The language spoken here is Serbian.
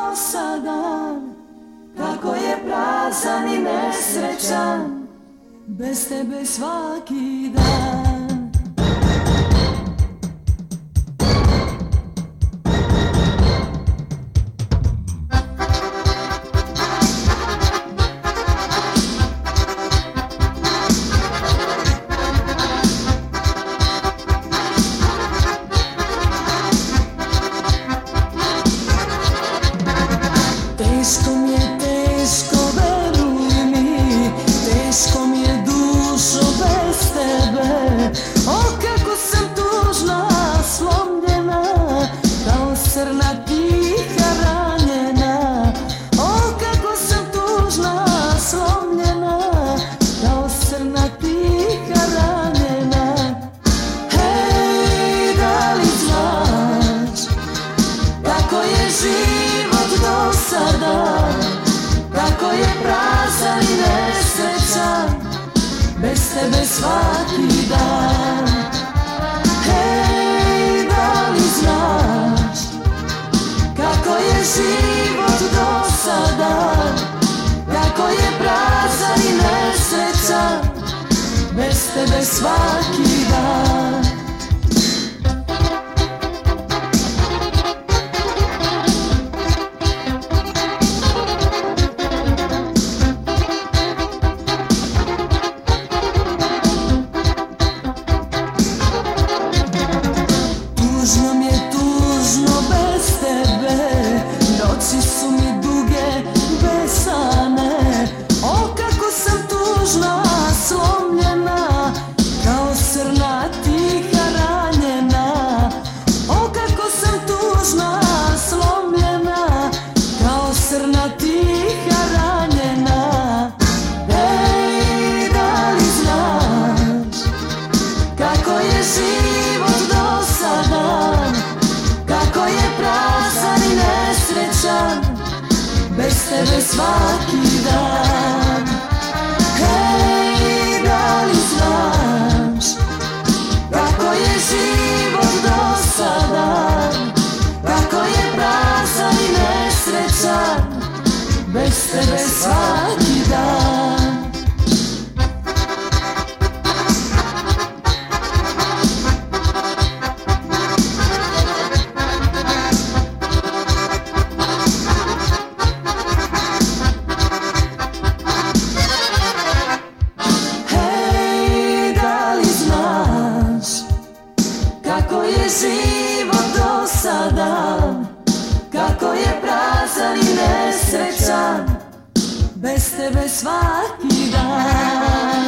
dosadan, kako je prazan i nesrećan, bez tebe svaki dan. Teško mi je, teško, veruj mi, teško mi je dušo bez tebe. O, kako sam tužna, slomljena, kao srna tiha ranjena. O, kako sam tužna, slomljena, kao srna tiha ranjena. Hej, da li znaš kako je život dosadan, kako je prazan i nesrećan, bez tebe svaki dan. Hej, da li znaš kako je život dosadan, kako je prazan i nesrećan, bez tebe svaki dan. Tužno mi je, tužno bez tebe, noći su mi duge, besane. O, kako sam tužna, slomljena, kao srna tiha ranjena. O, kako sam tužna, slomljena, kao srna tiha ranjena. Ej, da li znaš kako je život dosadan, kako je prazan i nesrećan, bez tebe svaki dan. Hej, da li znaš kako je život dosadan, kako je prazan i nesrećan, bez tebe svaki dan. Kako je život dosadan, kako je prazan i nesrećan, bez tebe svaki dan.